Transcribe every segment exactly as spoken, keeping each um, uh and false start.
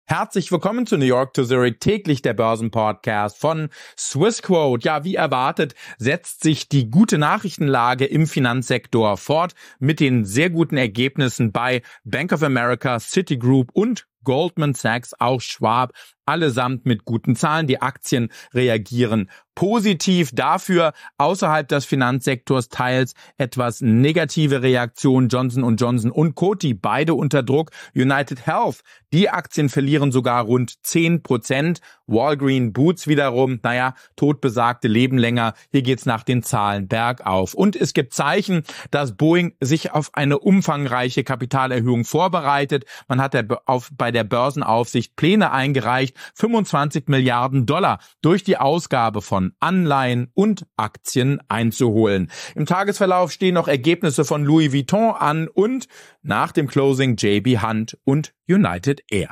Herzlich willkommen zu New York to Zurich, täglich der Börsenpodcast von Swissquote. Ja, wie erwartet setzt sich die gute Nachrichtenlage im Finanzsektor fort mit den sehr guten Ergebnissen bei Bank of America, Citigroup und Goldman Sachs, auch Schwab, allesamt mit guten Zahlen. Die Aktien reagieren positiv. Dafür außerhalb des Finanzsektors teils etwas negative Reaktion. Johnson und Johnson und Coty, beide unter Druck. United Health, die Aktien verlieren sogar rund zehn Prozent. Walgreens Boots wiederum, naja, totbesagte leben länger. Hier geht's nach den Zahlen bergauf. Und es gibt Zeichen, dass Boeing sich auf eine umfangreiche Kapitalerhöhung vorbereitet. Man hat auf, bei der Börsenaufsicht Pläne eingereicht, fünfundzwanzig Milliarden Dollar durch die Ausgabe von Anleihen und Aktien einzuholen. Im Tagesverlauf stehen noch Ergebnisse von Louis Vuitton an und nach dem Closing J B Hunt und United Air.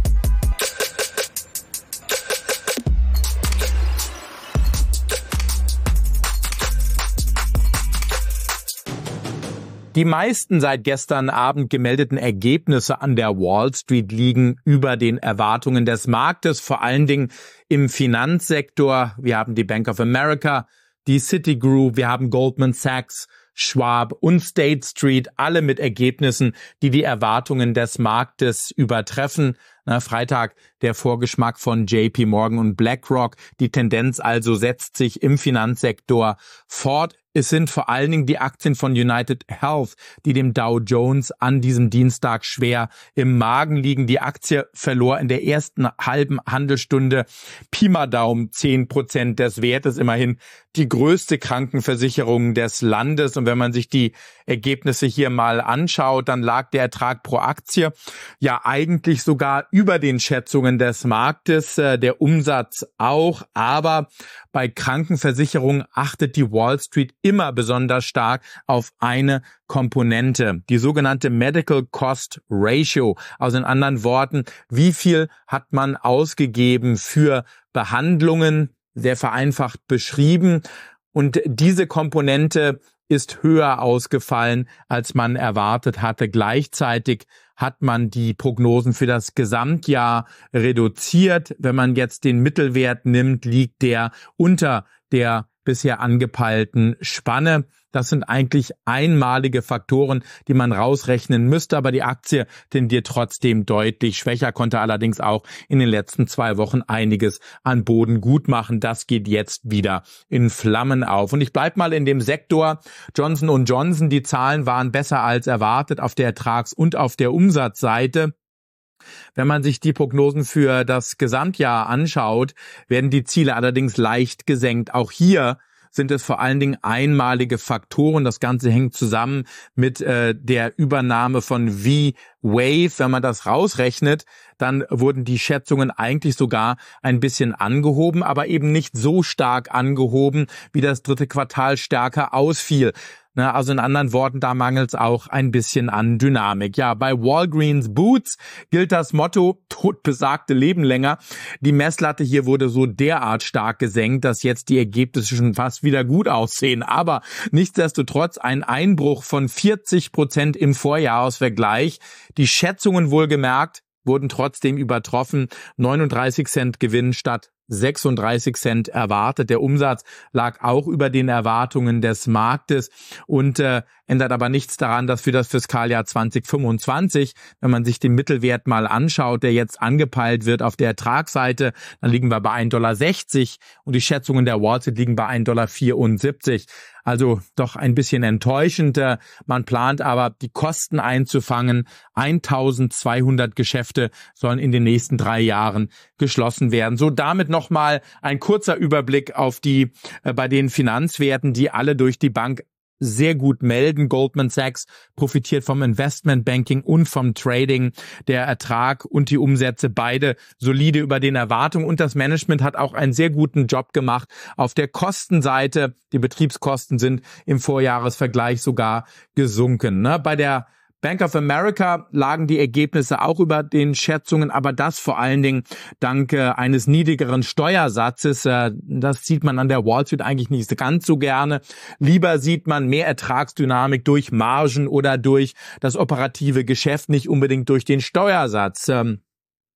Die meisten seit gestern Abend gemeldeten Ergebnisse an der Wall Street liegen über den Erwartungen des Marktes, vor allen Dingen im Finanzsektor. Wir haben die Bank of America, die Citigroup, wir haben Goldman Sachs, Schwab und State Street, alle mit Ergebnissen, die die Erwartungen des Marktes übertreffen. Na, Freitag der Vorgeschmack von J P Morgan und BlackRock. Die Tendenz also setzt sich im Finanzsektor fort. Es sind vor allen Dingen die Aktien von United Health, die dem Dow Jones an diesem Dienstag schwer im Magen liegen. Die Aktie verlor in der ersten halben Handelsstunde Pi mal Daumen zehn Prozent des Wertes, immerhin die größte Krankenversicherung des Landes. Und wenn man sich die Ergebnisse hier mal anschaut, dann lag der Ertrag pro Aktie ja eigentlich sogar über den Schätzungen des Marktes, äh, der Umsatz auch, aber bei Krankenversicherungen achtet die Wall Street immer besonders stark auf eine Komponente, die sogenannte Medical Cost Ratio. Also in anderen Worten, wie viel hat man ausgegeben für Behandlungen, sehr vereinfacht beschrieben, und diese Komponente ist höher ausgefallen, als man erwartet hatte. Gleichzeitig hat man die Prognosen für das Gesamtjahr reduziert. Wenn man jetzt den Mittelwert nimmt, liegt der unter der bisher angepeilten Spanne. Das sind eigentlich einmalige Faktoren, die man rausrechnen müsste, aber die Aktie tendiert trotzdem deutlich schwächer, konnte allerdings auch in den letzten zwei Wochen einiges an Boden gut machen. Das geht jetzt wieder in Flammen auf. Und ich bleib mal in dem Sektor Johnson und Johnson. Die Zahlen waren besser als erwartet auf der Ertrags- und auf der Umsatzseite. Wenn man sich die Prognosen für das Gesamtjahr anschaut, werden die Ziele allerdings leicht gesenkt. Auch hier sind es vor allen Dingen einmalige Faktoren. Das Ganze hängt zusammen mit äh, der Übernahme von V-Wave. Wenn man das rausrechnet, dann wurden die Schätzungen eigentlich sogar ein bisschen angehoben, aber eben nicht so stark angehoben, wie das dritte Quartal stärker ausfiel. Na, also in anderen Worten, da mangelt es auch ein bisschen an Dynamik. Ja, bei Walgreens Boots gilt das Motto, totbesagte leben länger. Die Messlatte hier wurde so derart stark gesenkt, dass jetzt die Ergebnisse schon fast wieder gut aussehen. Aber nichtsdestotrotz ein Einbruch von vierzig Prozent im Vorjahresvergleich. Die Schätzungen wohlgemerkt wurden trotzdem übertroffen. neununddreißig Cent Gewinn statt sechsunddreißig Cent erwartet. Der Umsatz lag auch über den Erwartungen des Marktes und äh, ändert aber nichts daran, dass für das Fiskaljahr zwanzig fünfundzwanzig, wenn man sich den Mittelwert mal anschaut, der jetzt angepeilt wird auf der Ertragsseite, dann liegen wir bei ein Komma sechzig Dollar und die Schätzungen der Wall Street liegen bei ein Komma vierundsiebzig Dollar. Also doch ein bisschen enttäuschend. Man plant aber, die Kosten einzufangen. eintausendzweihundert Geschäfte sollen in den nächsten drei Jahren geschlossen werden. So, damit nochmal ein kurzer Überblick auf die, äh, bei den Finanzwerten, die alle durch die Bank sehr gut melden. Goldman Sachs profitiert vom Investmentbanking und vom Trading. Der Ertrag und die Umsätze beide solide über den Erwartungen und das Management hat auch einen sehr guten Job gemacht. Auf der Kostenseite, die Betriebskosten sind im Vorjahresvergleich sogar gesunken. Ne? Bei der Bank of America lagen die Ergebnisse auch über den Schätzungen, aber das vor allen Dingen dank äh, eines niedrigeren Steuersatzes. Äh, das sieht man an der Wall Street eigentlich nicht ganz so gerne. Lieber sieht man mehr Ertragsdynamik durch Margen oder durch das operative Geschäft, nicht unbedingt durch den Steuersatz. Ähm,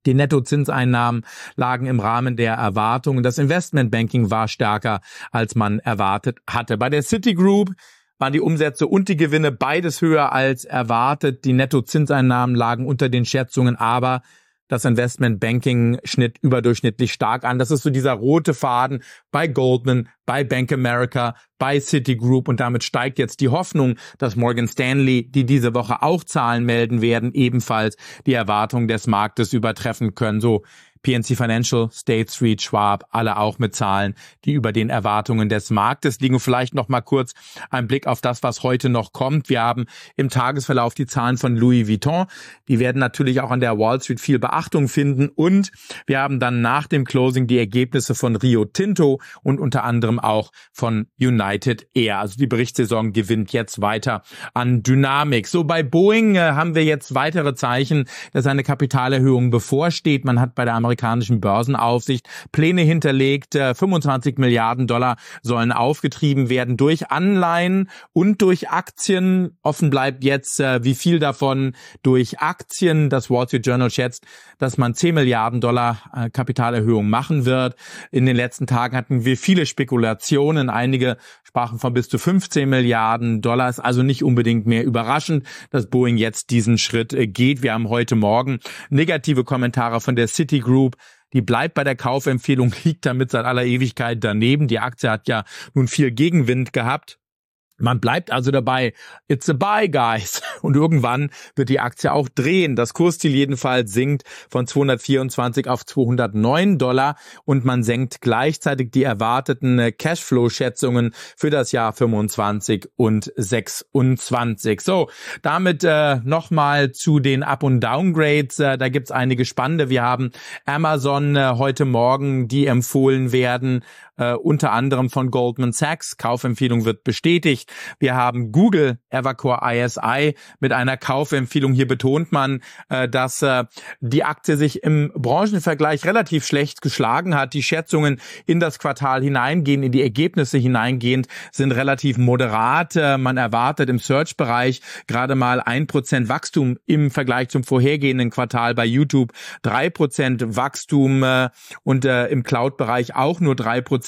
Die Nettozinseinnahmen lagen im Rahmen der Erwartungen. Das Investmentbanking war stärker, als man erwartet hatte. Bei der Citigroup waren die Umsätze und die Gewinne beides höher als erwartet. Die Nettozinseinnahmen lagen unter den Schätzungen, aber das Investmentbanking schnitt überdurchschnittlich stark an. Das ist so dieser rote Faden bei Goldman, bei Bank America, bei Citigroup, und damit steigt jetzt die Hoffnung, dass Morgan Stanley, die diese Woche auch Zahlen melden werden, ebenfalls die Erwartungen des Marktes übertreffen können. So P N C Financial, State Street, Schwab, alle auch mit Zahlen, die über den Erwartungen des Marktes liegen. Vielleicht noch mal kurz ein Blick auf das, was heute noch kommt. Wir haben im Tagesverlauf die Zahlen von Louis Vuitton. Die werden natürlich auch an der Wall Street viel Beachtung finden. Und wir haben dann nach dem Closing die Ergebnisse von Rio Tinto und unter anderem auch von United Air. Also die Berichtssaison gewinnt jetzt weiter an Dynamik. So, bei Boeing äh, haben wir jetzt weitere Zeichen, dass eine Kapitalerhöhung bevorsteht. Man hat bei der amerikanischen Börsenaufsicht Pläne hinterlegt. fünfundzwanzig Milliarden Dollar sollen aufgetrieben werden durch Anleihen und durch Aktien. Offen bleibt jetzt, wie viel davon durch Aktien. Das Wall Street Journal schätzt, dass man zehn Milliarden Dollar Kapitalerhöhung machen wird. In den letzten Tagen hatten wir viele Spekulationen. Einige sprachen von bis zu fünfzehn Milliarden Dollar. Ist also nicht unbedingt mehr überraschend, dass Boeing jetzt diesen Schritt geht. Wir haben heute Morgen negative Kommentare von der Citigroup. Die bleibt bei der Kaufempfehlung, liegt damit seit aller Ewigkeit daneben. Die Aktie hat ja nun viel Gegenwind gehabt. Man bleibt also dabei, it's a buy, guys. Und irgendwann wird die Aktie auch drehen. Das Kursziel jedenfalls sinkt von zweihundertvierundzwanzig auf zweihundertneun Dollar und man senkt gleichzeitig die erwarteten Cashflow-Schätzungen für das Jahr fünfundzwanzig und sechsundzwanzig. So, damit äh, nochmal zu den Up- und Downgrades. Äh, da gibt's einige spannende. Wir haben Amazon äh, heute Morgen, die empfohlen werden, Uh, unter anderem von Goldman Sachs. Kaufempfehlung wird bestätigt. Wir haben Google, Evercore I S I mit einer Kaufempfehlung. Hier betont man, uh, dass uh, die Aktie sich im Branchenvergleich relativ schlecht geschlagen hat. Die Schätzungen in das Quartal hineingehen, in die Ergebnisse hineingehend, sind relativ moderat. Uh, man erwartet im Search-Bereich gerade mal ein Prozent Wachstum im Vergleich zum vorhergehenden Quartal, bei YouTube drei Prozent Wachstum uh, und uh, im Cloud-Bereich auch nur drei Prozent.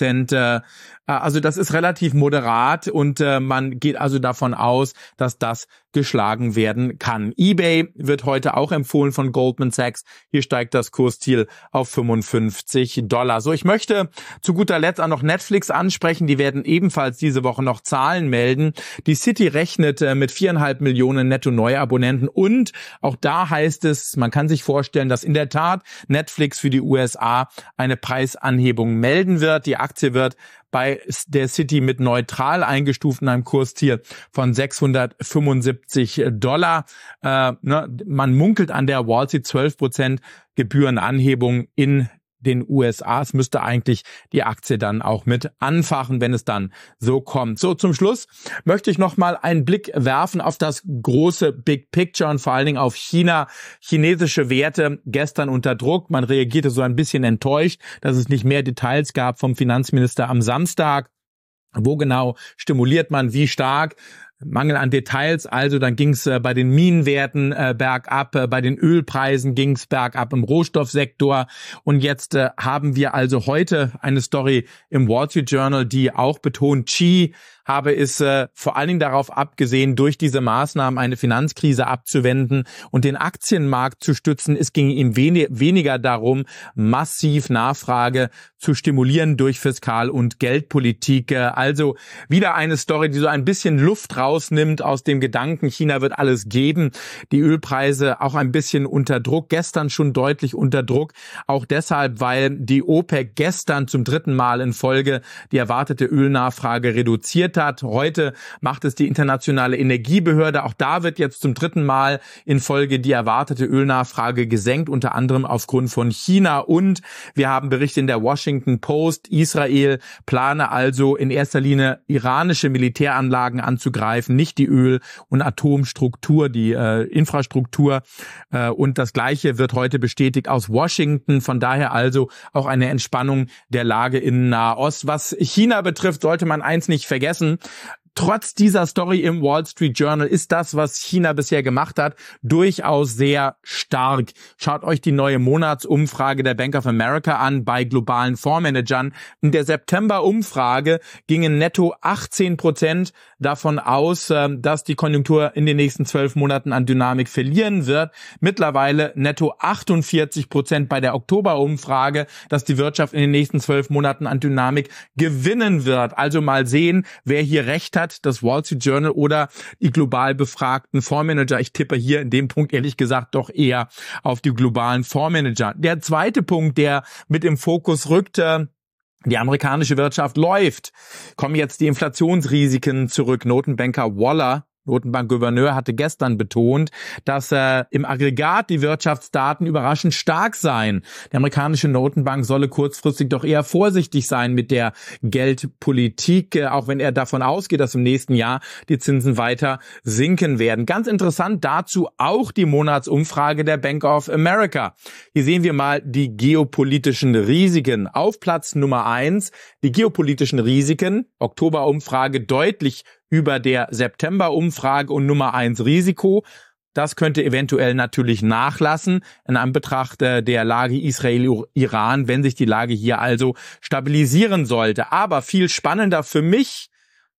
Also das ist relativ moderat und äh, man geht also davon aus, dass das geschlagen werden kann. eBay wird heute auch empfohlen von Goldman Sachs. Hier steigt das Kursziel auf fünfundfünfzig Dollar. So, ich möchte zu guter Letzt auch noch Netflix ansprechen. Die werden ebenfalls diese Woche noch Zahlen melden. Die City rechnet äh, mit viereinhalb Millionen Netto-Neuabonnenten und auch da heißt es, man kann sich vorstellen, dass in der Tat Netflix für die U S A eine Preisanhebung melden wird. Die Aktie wird bei der City mit neutral eingestuft in einem Kursziel von sechshundertfünfundsiebzig Dollar. Äh, ne, man munkelt an der Wall Street zwölf Prozent Gebührenanhebung in den U S A. Es müsste eigentlich die Aktie dann auch mit anfachen, wenn es dann so kommt. So, zum Schluss möchte ich noch mal einen Blick werfen auf das große Big Picture und vor allen Dingen auf China. Chinesische Werte gestern unter Druck. Man reagierte so ein bisschen enttäuscht, dass es nicht mehr Details gab vom Finanzminister am Samstag. Wo genau stimuliert man, wie stark? Mangel an Details, also dann ging es äh, bei den Minenwerten äh, bergab, äh, bei den Ölpreisen ging es bergab im Rohstoffsektor und jetzt äh, haben wir also heute eine Story im Wall Street Journal, die auch betont, Xi habe es äh, vor allen Dingen darauf abgesehen, durch diese Maßnahmen eine Finanzkrise abzuwenden und den Aktienmarkt zu stützen. Es ging ihm wenig, weniger darum, massiv Nachfrage zu stimulieren durch Fiskal- und Geldpolitik. Äh, also wieder eine Story, die so ein bisschen Luft rausnimmt aus dem Gedanken, China wird alles geben. Die Ölpreise auch ein bisschen unter Druck, gestern schon deutlich unter Druck. Auch deshalb, weil die OPEC gestern zum dritten Mal in Folge die erwartete Ölnachfrage reduziert hat. Heute macht es die Internationale Energiebehörde. Auch da wird jetzt zum dritten Mal in Folge die erwartete Ölnachfrage gesenkt, unter anderem aufgrund von China. Und wir haben Berichte in der Washington Post, Israel plane also in erster Linie iranische Militäranlagen anzugreifen, nicht die Öl- und Atomstruktur, die äh, Infrastruktur. Äh, und das Gleiche wird heute bestätigt aus Washington. Von daher also auch eine Entspannung der Lage in Nahost. Was China betrifft, sollte man eins nicht vergessen. Trotz dieser Story im Wall Street Journal ist das, was China bisher gemacht hat, durchaus sehr stark. Schaut euch die neue Monatsumfrage der Bank of America an bei globalen Fondsmanagern. In der September-Umfrage gingen netto achtzehn Prozent davon aus, dass die Konjunktur in den nächsten zwölf Monaten an Dynamik verlieren wird. Mittlerweile netto achtundvierzig Prozent bei der Oktober-Umfrage, dass die Wirtschaft in den nächsten zwölf Monaten an Dynamik gewinnen wird. Also mal sehen, wer hier recht hat. Das Wall Street Journal oder die global befragten Fondsmanager. Ich tippe hier in dem Punkt ehrlich gesagt doch eher auf die globalen Fondsmanager. Der zweite Punkt, der mit im Fokus rückte: Die amerikanische Wirtschaft läuft. Kommen jetzt die Inflationsrisiken zurück. Notenbanker Waller, Notenbankgouverneur, hatte gestern betont, dass äh, im Aggregat die Wirtschaftsdaten überraschend stark seien. Die amerikanische Notenbank solle kurzfristig doch eher vorsichtig sein mit der Geldpolitik, äh, auch wenn er davon ausgeht, dass im nächsten Jahr die Zinsen weiter sinken werden. Ganz interessant dazu auch die Monatsumfrage der Bank of America. Hier sehen wir mal die geopolitischen Risiken. Auf Platz Nummer eins die geopolitischen Risiken. Oktoberumfrage deutlich über der September-Umfrage und Nummer eins Risiko. Das könnte eventuell natürlich nachlassen in Anbetracht der Lage Israel-Iran, wenn sich die Lage hier also stabilisieren sollte. Aber viel spannender für mich: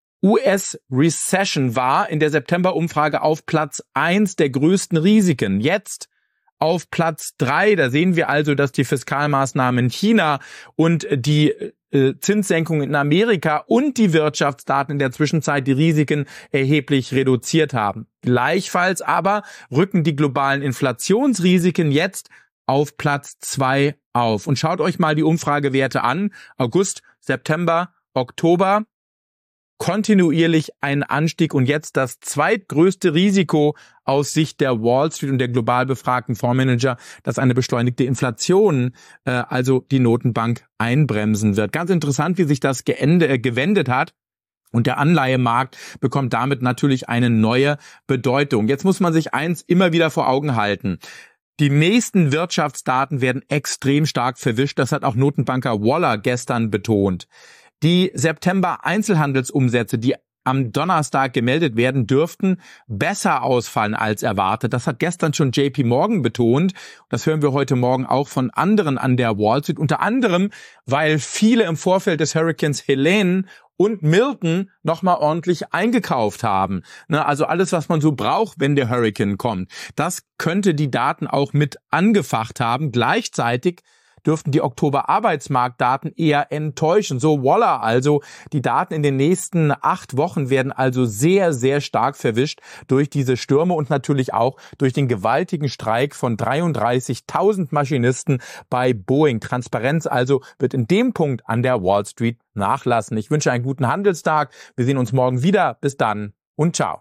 U S-Recession war in der September-Umfrage auf Platz eins der größten Risiken. Jetzt auf Platz drei, da sehen wir also, dass die Fiskalmaßnahmen in China und die äh, Zinssenkungen in Amerika und die Wirtschaftsdaten in der Zwischenzeit die Risiken erheblich reduziert haben. Gleichfalls aber rücken die globalen Inflationsrisiken jetzt auf Platz zwei auf. Und schaut euch mal die Umfragewerte an. August, September, Oktober. Kontinuierlich ein Anstieg und jetzt das zweitgrößte Risiko aus Sicht der Wall Street und der global befragten Fondsmanager, dass eine beschleunigte Inflation, äh, also die Notenbank, einbremsen wird. Ganz interessant, wie sich das geende, äh, gewendet hat. Und der Anleihemarkt bekommt damit natürlich eine neue Bedeutung. Jetzt muss man sich eins immer wieder vor Augen halten: Die nächsten Wirtschaftsdaten werden extrem stark verwischt. Das hat auch Notenbanker Waller gestern betont. Die September-Einzelhandelsumsätze, die am Donnerstag gemeldet werden, dürften besser ausfallen als erwartet. Das hat gestern schon J P Morgan betont. Das hören wir heute Morgen auch von anderen an der Wall Street. Unter anderem, weil viele im Vorfeld des Hurrikans Helene und Milton nochmal ordentlich eingekauft haben. Also alles, was man so braucht, wenn der Hurrikan kommt. Das könnte die Daten auch mit angefacht haben. Gleichzeitig dürften die Oktober-Arbeitsmarktdaten eher enttäuschen. So Waller also. Die Daten in den nächsten acht Wochen werden also sehr, sehr stark verwischt durch diese Stürme und natürlich auch durch den gewaltigen Streik von dreiunddreißigtausend Maschinisten bei Boeing. Transparenz also wird in dem Punkt an der Wall Street nachlassen. Ich wünsche einen guten Handelstag. Wir sehen uns morgen wieder. Bis dann und ciao.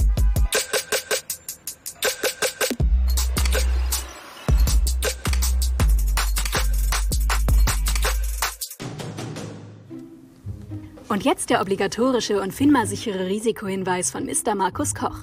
Und jetzt der obligatorische und FINMA-sichere Risikohinweis von Mister Markus Koch.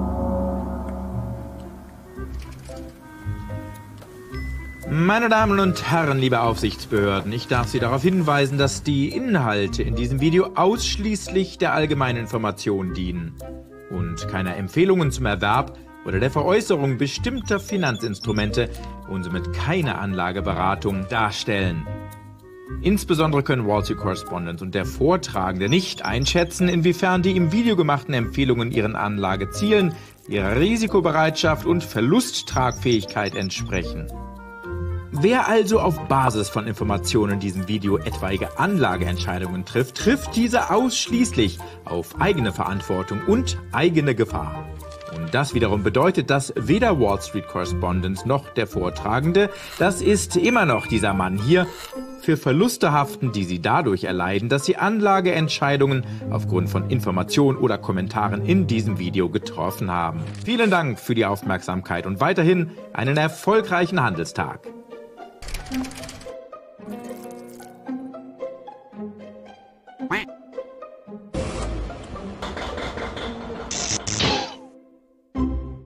Meine Damen und Herren, liebe Aufsichtsbehörden, ich darf Sie darauf hinweisen, dass die Inhalte in diesem Video ausschließlich der allgemeinen Information dienen und keine Empfehlungen zum Erwerb oder der Veräußerung bestimmter Finanzinstrumente und somit keine Anlageberatung darstellen. Insbesondere können Wall Street Correspondent und der Vortragende nicht einschätzen, inwiefern die im Video gemachten Empfehlungen ihren Anlagezielen, ihrer Risikobereitschaft und Verlusttragfähigkeit entsprechen. Wer also auf Basis von Informationen in diesem Video etwaige Anlageentscheidungen trifft, trifft diese ausschließlich auf eigene Verantwortung und eigene Gefahr. Und das wiederum bedeutet, dass weder Wall Street Correspondent noch der Vortragende, das ist immer noch dieser Mann hier, für Verluste haften, die sie dadurch erleiden, dass sie Anlageentscheidungen aufgrund von Informationen oder Kommentaren in diesem Video getroffen haben. Vielen Dank für die Aufmerksamkeit und weiterhin einen erfolgreichen Handelstag.